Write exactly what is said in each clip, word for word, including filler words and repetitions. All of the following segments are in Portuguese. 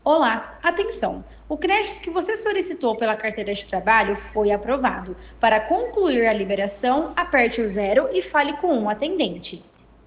Olá, atenção! O crédito que você solicitou pela carteira de trabalho foi aprovado. Para concluir a liberação, aperte o zero e fale com um atendente.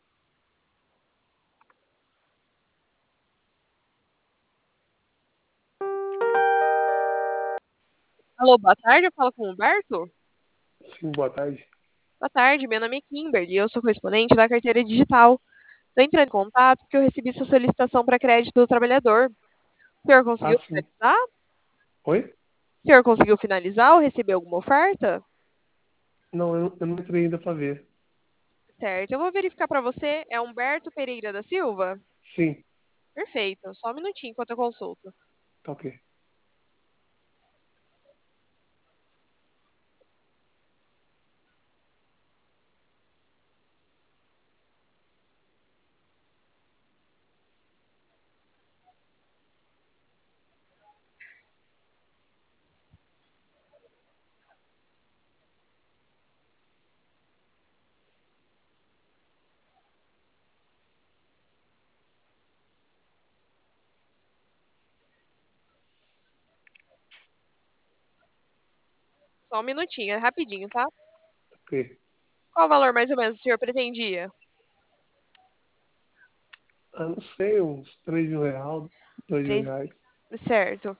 Alô, boa tarde, eu falo com o Humberto? Sim, boa tarde. Boa tarde, meu nome é Kimberly e eu sou correspondente da carteira digital. Estou entrando em contato porque eu recebi sua solicitação para crédito do trabalhador. O senhor Ah, conseguiu sim. finalizar? Oi? O senhor conseguiu finalizar ou recebeu alguma oferta? Não, eu, eu não entrei ainda para ver. Certo, eu vou verificar para você. É Humberto Pereira da Silva? Sim, Perfeito, só um minutinho enquanto eu consulto. tá ok. Só um minutinho, é rapidinho, tá? Ok. Qual o valor mais ou menos o senhor pretendia? Ah, não sei, uns três mil reais, dois mil Três... reais. Certo.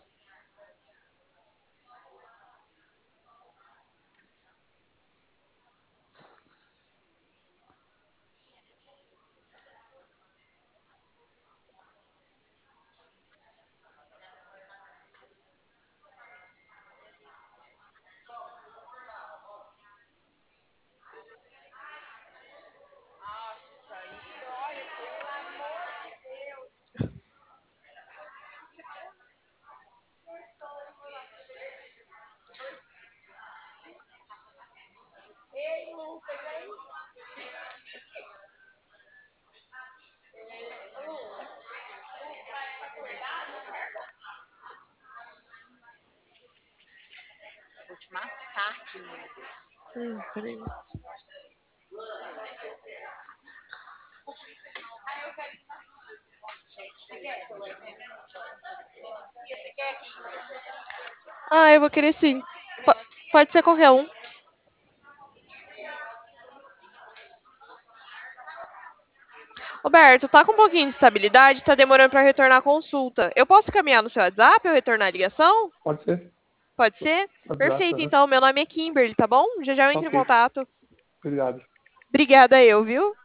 Hum, peraí. Ah, eu vou querer sim. Po- Pode ser qualquer um. Roberto, tá com um pouquinho de estabilidade, tá demorando para retornar a consulta. Eu posso caminhar no seu WhatsApp ou retornar a ligação? Pode ser? Pode ser? WhatsApp, Perfeito, aham. então. Meu nome é Kimberly, tá bom? Já já eu Tá entro em ok. contato. Obrigado. Obrigada eu, viu?